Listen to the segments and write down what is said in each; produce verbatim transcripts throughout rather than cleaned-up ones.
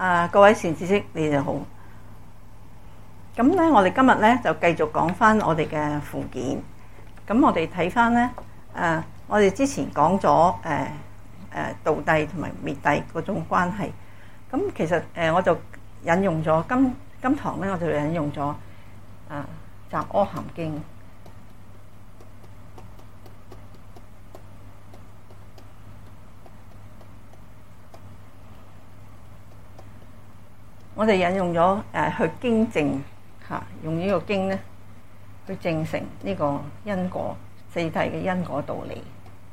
啊，各位善知識，你哋好。咁咧，我哋今日咧就繼續講翻我哋嘅附件。咁我哋睇翻咧，誒，我哋之前講咗誒誒道帝同埋滅帝嗰種關係。咁其實誒，我就引用咗今今堂咧，我就引用咗啊《雜阿含經》。我哋引用咗誒去經證嚇，用呢個經咧去證成呢個因果四諦嘅因果道理。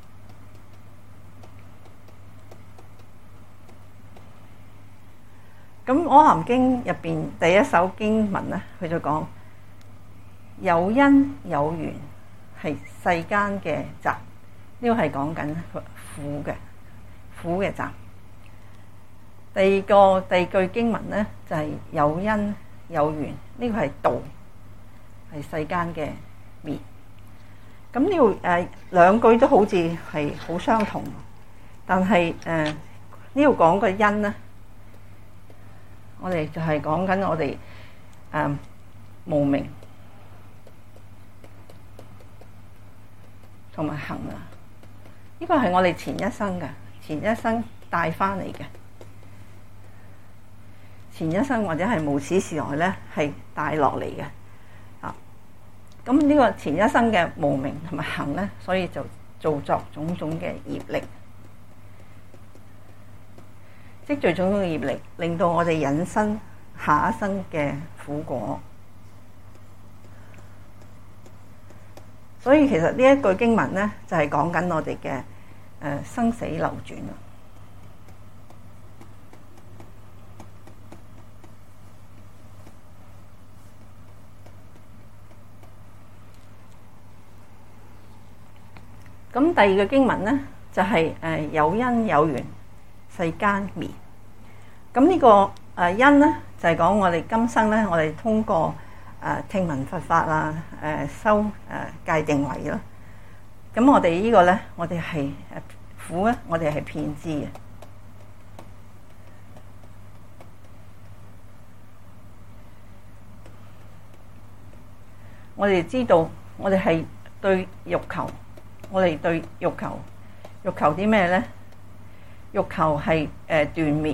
咁《阿含經》入邊第一首經文咧，佢就講有因有緣係世間嘅集，呢個係講緊苦嘅苦嘅集。第二個第二句經文咧就係、是、有因有緣，呢、這個係道，係世間嘅滅。咁呢度誒兩句都好似係好相同，但係誒呢度講嘅因咧，我哋就係講緊我哋誒、呃、無明同埋行啊，呢、這個係我哋前一生嘅前一生帶翻嚟嘅。前一生或者係無始時來咧，係帶落嚟嘅啊。咁呢個前一生嘅無明同埋行咧，所以就造作種種嘅業力，積聚種種嘅業力，令到我哋引申下一生嘅苦果。所以其實呢一句經文咧，就係講緊我哋嘅誒生死流轉啊。咁第二個經文咧，就係、是、誒有因有緣，世間滅。咁呢個誒因咧，就係、是、講我哋今生咧，我哋通過誒聽聞佛法啊，誒修誒戒定慧啦。咁我哋呢個咧，我哋係誒苦咧，我哋係遍知嘅。我哋知道，我哋係對欲求。我哋對欲求，欲求啲咩咧？欲求係誒斷滅，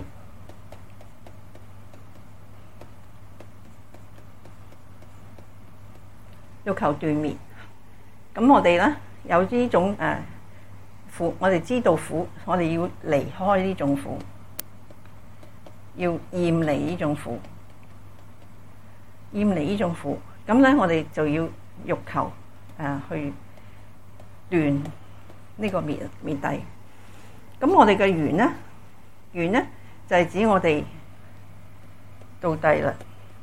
欲求斷滅。咁我哋咧有呢種誒苦，我哋知道苦，我哋要離開呢種苦，要厭離呢種苦，厭離呢種苦。咁咧，我哋就要欲求誒去斷呢個滅滅帝。咁我哋嘅緣咧，緣咧就係、是、指我哋道帝啦。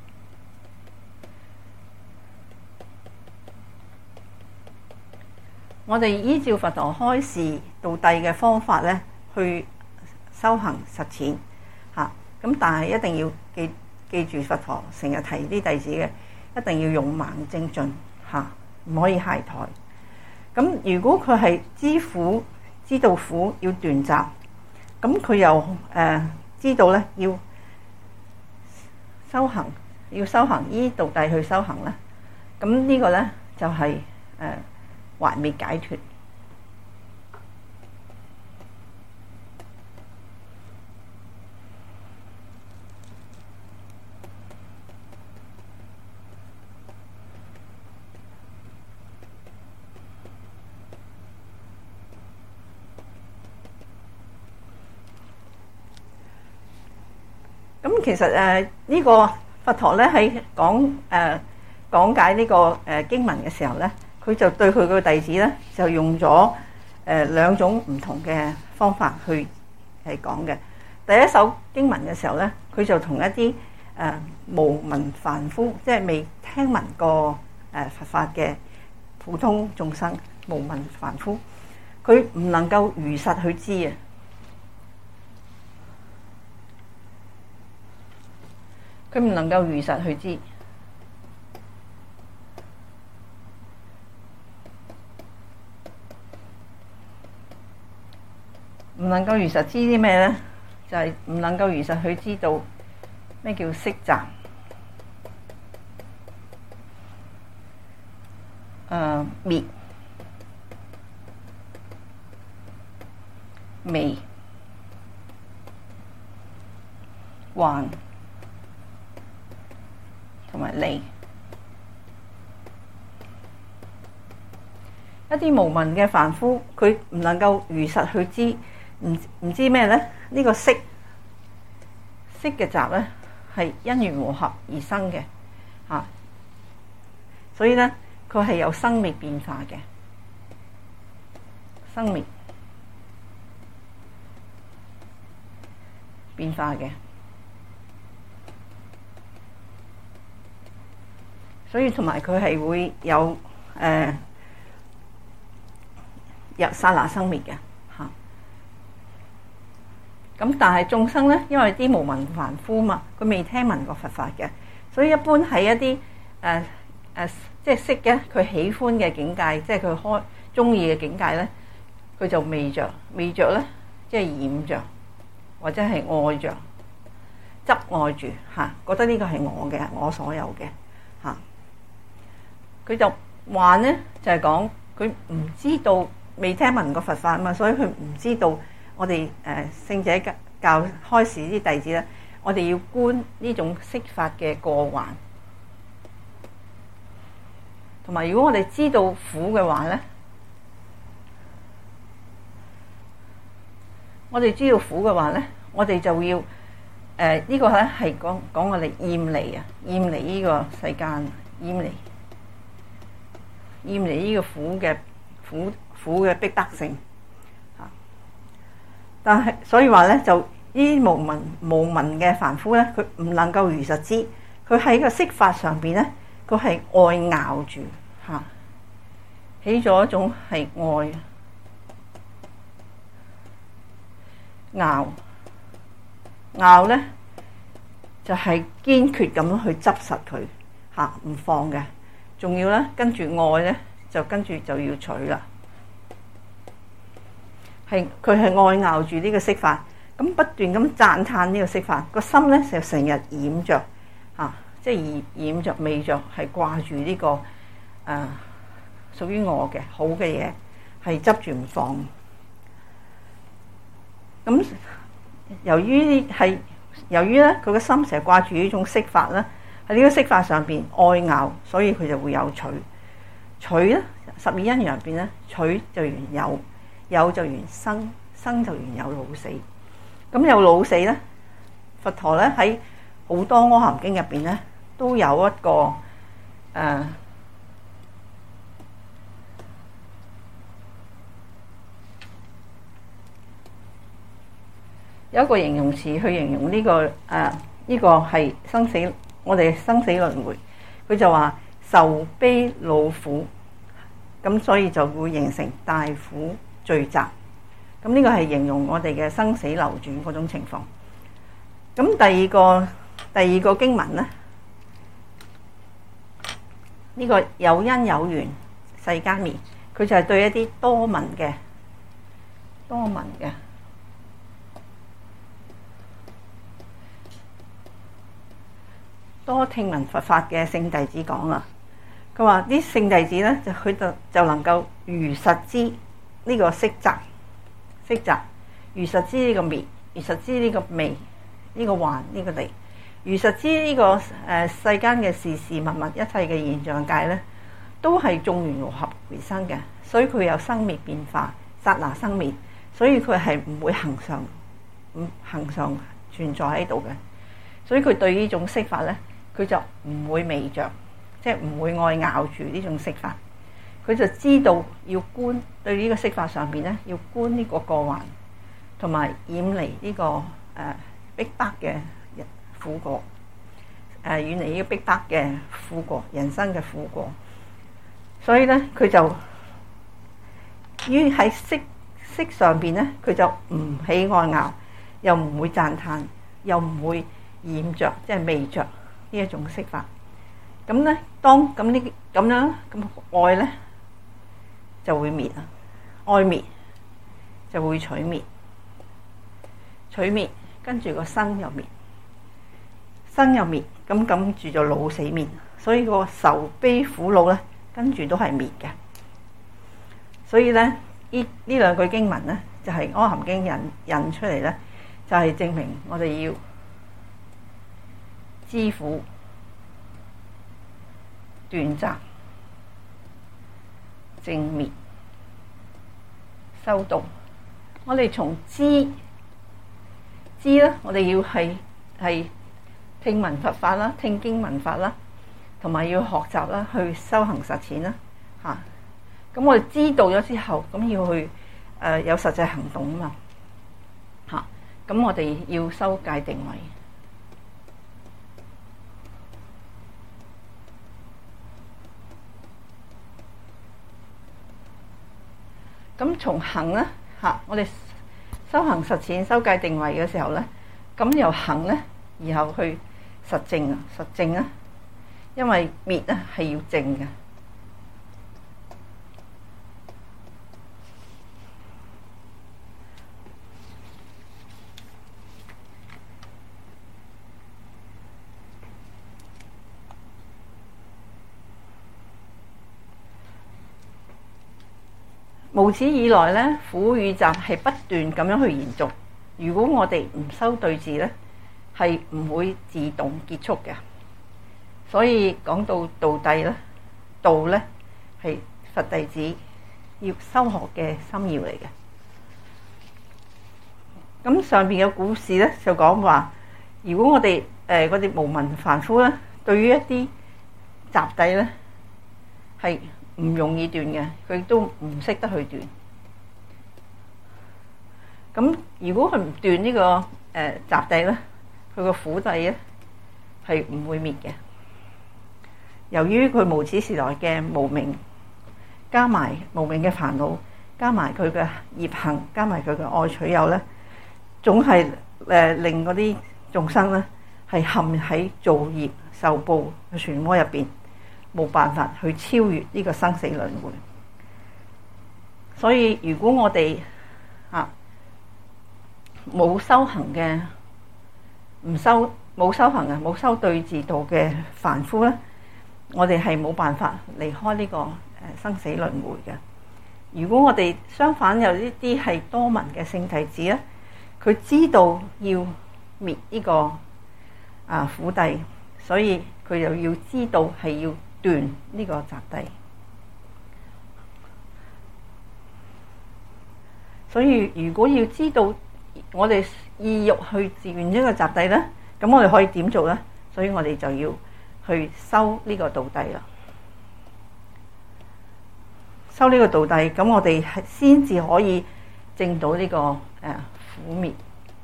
我哋依照佛陀開示道帝嘅方法咧，去修行實踐嚇。咁但係一定要記記住佛陀成日提啲弟子嘅，一定要勇猛精進嚇，唔可以懈怠。咁如果佢係知苦，知道苦要斷集，咁佢又誒、呃、知道咧要修行，要修行依道帝去修行咧，咁呢個咧就係、是、誒、呃、還滅解脫。咁其實誒呢、呃這個佛陀咧喺講誒講解呢、這個誒、呃、經文嘅時候咧，佢就對佢個弟子咧就用咗誒、呃、兩種唔同嘅方法去係講嘅。第一首經文嘅時候咧，佢就同一啲誒、呃、無聞凡夫，即係未聽聞過誒、呃、佛法嘅普通眾生，無聞凡夫，佢唔能夠如實去知啊。佢唔能夠如實去知，唔能夠如實知啲咩咧？就係、是、唔能夠如實去知道咩叫息雜？誒滅微患同埋離。一啲無聞嘅凡夫，佢唔能夠如實去知，唔唔知咩咧？呢個色色嘅雜咧，係因緣和合而生嘅嚇，所以咧佢係有生滅變化嘅，生滅變化嘅，所以同埋佢係會有誒入剎那生滅嘅嚇。咁但係眾生咧，因為啲無聞凡夫嘛，佢未聽聞過佛法嘅，所以一般喺一啲誒誒即係識嘅，佢喜歡嘅境界，即係佢開中意嘅境界咧，佢就未着，未着咧，即係染着，或者係愛着，執愛住嚇，覺得呢個係我嘅，我所有嘅嚇。佢就幻咧，就係講佢唔知道，未聽聞過佛法啊嘛，所以佢唔知道我哋誒聖者教教開示啲弟子咧，我哋要觀呢種色法嘅過患，同埋如果我哋知道苦嘅話咧，我哋知道苦嘅話咧，我哋就要誒、呃這個、呢個咧係講講我哋厭離啊，厭離呢個世間，厭離厭離呢個苦嘅苦苦嘅逼迫性啊！但係所以話咧，就呢啲無聞無聞嘅凡夫咧，佢唔能夠如實知，佢喺個色法上邊咧，佢係愛咬住嚇，起咗一種係愛咬咬咧，就係、是、堅決咁去執實佢嚇，唔放嘅。仲要咧，跟住愛咧，就跟住就要取啦。係佢係愛咬住呢個色法，咁不斷咁讚歎呢個色法，個心咧就成日染着嚇，即係染染着味着，係掛住呢個誒、呃、屬於我嘅好嘅嘢，係執住唔放。咁由於係由於咧，佢個心成日掛住呢種色法咧。喺呢個色法上邊愛咬，所以佢就會有取取咧。十二因緣入邊咧，取就緣有，有就緣生，生就緣有老死。咁有老死咧，佛陀咧喺好多阿含經入邊咧，都有一個誒、呃、有一個形容詞去形容呢、這個誒呢、呃這個係生死。我哋生死輪迴，佢就話受悲惱苦，咁所以就會形成大苦聚集。咁呢個係形容我哋嘅生死流轉嗰種情況。咁第二個第二個經文咧，呢、這個有因有緣世間滅，佢就係對一啲多聞嘅多聞嘅。多聽聞佛法嘅聖弟子講啦，佢話啲聖弟子咧就佢就就能夠如實知呢個色雜色雜，如實知呢個滅，如實知呢個味，呢、這個患，呢、這個離，如實知呢、這個誒、呃、世間嘅事事物物一切嘅現象界咧，都係眾緣和合而生嘅，所以佢有生滅變化，剎那生滅，所以佢係唔會恆常唔恆常存在喺度嘅，所以佢對呢種色法咧。佢就唔會味着，即係唔會愛咬住呢種色法。佢就知道要觀對呢個色法上邊咧，要觀呢個過患，同埋遠離呢個誒逼迫嘅苦果，誒遠離呢個逼迫嘅苦果，人生嘅苦果。所以咧，佢就於喺色色上邊咧，佢就唔喜愛咬，又唔會讚歎，又唔會染着，即係味着。呢一種色法，咁咧，當咁呢咁樣咁愛咧就會滅啊，愛滅就會取滅，取滅跟住個生又滅， 生又滅，咁跟住就老死滅，所以個愁悲苦惱咧跟住都係滅嘅。所以咧呢呢兩句經文咧就係、是《阿含經》引引出嚟咧，就係、是、證明我哋要知苦斷集正滅修道。我哋從知知咧，我哋要係係聽聞佛法啦，聽經聞法啦，同埋要學習啦，去修行實踐啦，嚇、啊。咁我哋知道咗之後，咁要去誒、呃、有實際行動啊嘛，嚇、啊。咁我哋要修戒定慧。咁從行咧嚇，我哋修行實踐、修戒定慧嘅時候咧，咁由行咧，然後去實證啊，實證啊，因為滅咧係要證嘅。無始以來咧，苦與集係不斷咁樣去延續。如果我哋唔修對治咧，係唔會自動結束嘅。所以講到道諦咧，道咧係佛弟子要修學嘅心要嚟嘅。咁上邊嘅故事咧就講話，如果我哋誒嗰啲無聞凡夫咧，對於一啲集諦咧係唔容易斷嘅，佢都唔識得去斷。咁如果佢唔斷呢個誒集諦咧，佢個苦諦咧係唔會滅嘅。由於佢無始時來嘅無明，加埋無明嘅煩惱，加埋佢嘅業行，加埋佢嘅愛取有咧，總係誒令嗰啲眾生咧係陷喺造業受報嘅漩渦入邊，冇辦法去超越呢個生死輪迴。所以如果我哋啊冇修行嘅，唔修冇修行嘅，冇修對治道嘅凡夫咧，我哋係冇辦法離開呢個誒生死輪迴嘅。如果我哋相反有呢啲係多聞嘅聖弟子咧，佢知道要滅呢個啊苦諦，所以佢又要知道係要斷呢個集諦。所以如果要知道我哋意欲去自願呢個集諦咧，咁我哋可以點做咧？所以我哋就要去修呢個道諦啦。修呢個道諦，咁我哋係先至可以證到呢個誒苦滅。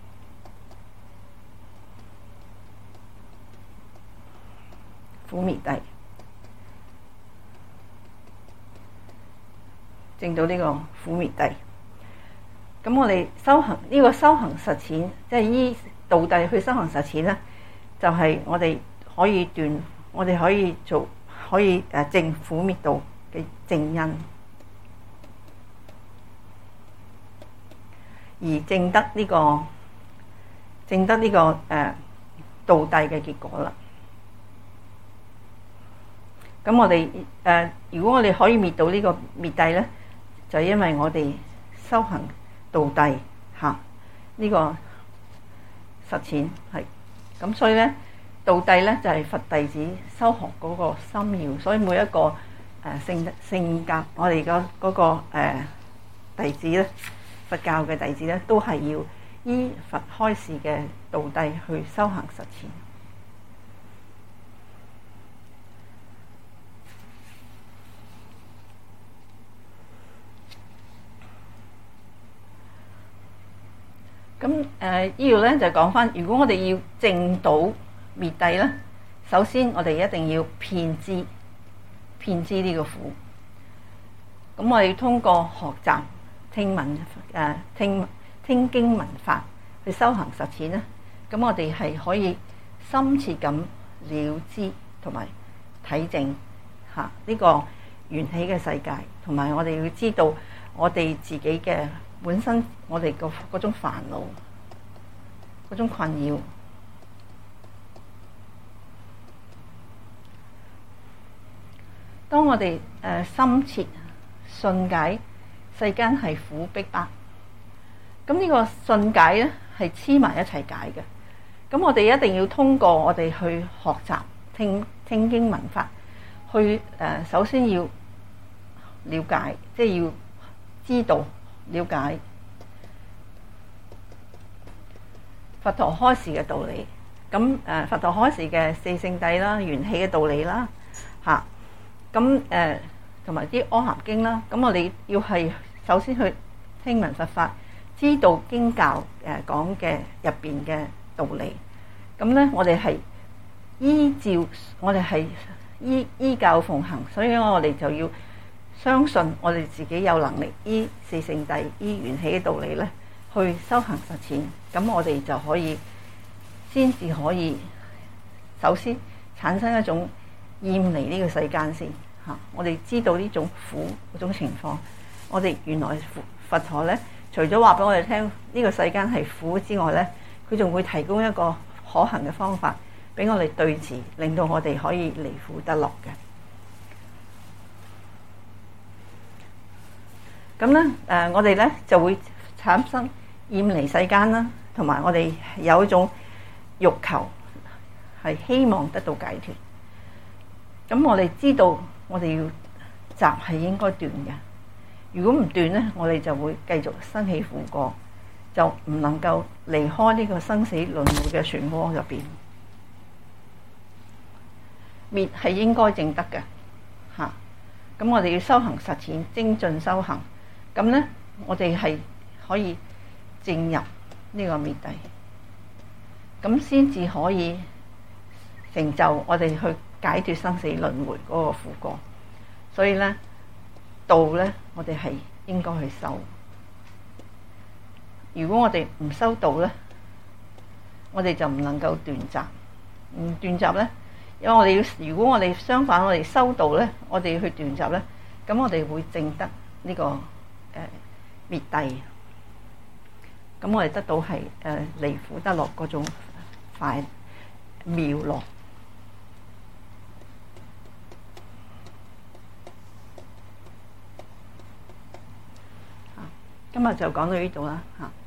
苦滅諦，證到呢個苦滅諦。咁我哋修行呢個修行實踐，即係依道諦去修行實踐咧，就係我哋可以斷，我哋可以做，可以誒證苦滅道嘅正因，而證得呢個證得呢個誒道諦嘅結果啦。咁我哋誒，如果我哋可以滅到呢個滅諦咧，就係因為我哋修行道諦嚇呢個實踐係咁，所以咧道諦咧就係佛弟子修學嗰個心要。所以每一個誒性性格，我哋嘅嗰個誒弟子咧，佛教嘅弟子咧，都係要依佛開示嘅道諦去修行實踐。咁誒呢度咧就講翻，如果我哋要證到滅諦咧，首先我哋一定要遍知遍知呢個苦。咁我哋通過學習聽聞誒聽聽經聞法去修行實踐咧，咁我哋係可以深切咁了知同埋體證嚇呢個緣起嘅世界，同埋我哋要知道我哋自己嘅本身，我哋個嗰種煩惱、嗰種困擾， 當我哋誒深切信解世間係苦逼迫，咁呢個信解咧係黐埋一齊解嘅。咁我哋一定要通過我哋去學習聽聽經聞法，去誒首先要了解，即係要知道了解佛陀開示嘅道理。咁誒佛陀開示嘅四聖諦啦、緣起嘅道理啦，嚇咁誒同埋啲阿含經啦。咁我哋要係首先去聽聞佛法，知道經教誒講嘅入邊嘅道理。咁咧，我哋係依照我哋係依依教奉行，所以我哋就要相信我哋自己有能力依四聖諦、依緣起嘅道理咧，去修行實踐。咁我哋就可以先至可以首先產生一種厭離呢個世間先嚇。我哋知道呢種苦嗰種情況，我哋原來佛陀咧，除咗話俾我哋聽呢個世間係苦之外咧，佢仲會提供一個可行嘅方法俾我哋對治，令到我哋可以離苦得樂嘅。咁咧誒，我哋咧就會產生厭離世間啦，同埋我哋有一種欲求，係希望得到解脫。咁我哋知道我哋要集係應該斷嘅，如果唔斷咧，我哋就會繼續生起苦果，就唔能夠離開呢個生死輪迴嘅漩渦入邊。滅係應該正得嘅嚇，咁我哋要修行實踐，精進修行，咁咧我哋係可以證入呢個滅諦，咁先至可以成就我哋去解脫生死輪迴嗰個苦果。所以咧道咧，我哋係應該去修。如果我哋唔修道咧，我哋就唔能夠斷集。唔斷集咧，因為我哋要，如果我哋相反，我哋修道咧，我哋要去斷集咧，咁我哋會證得呢個誒滅諦。咁我哋得到係誒離苦得樂嗰種快妙樂。今日就講到呢度啦嚇。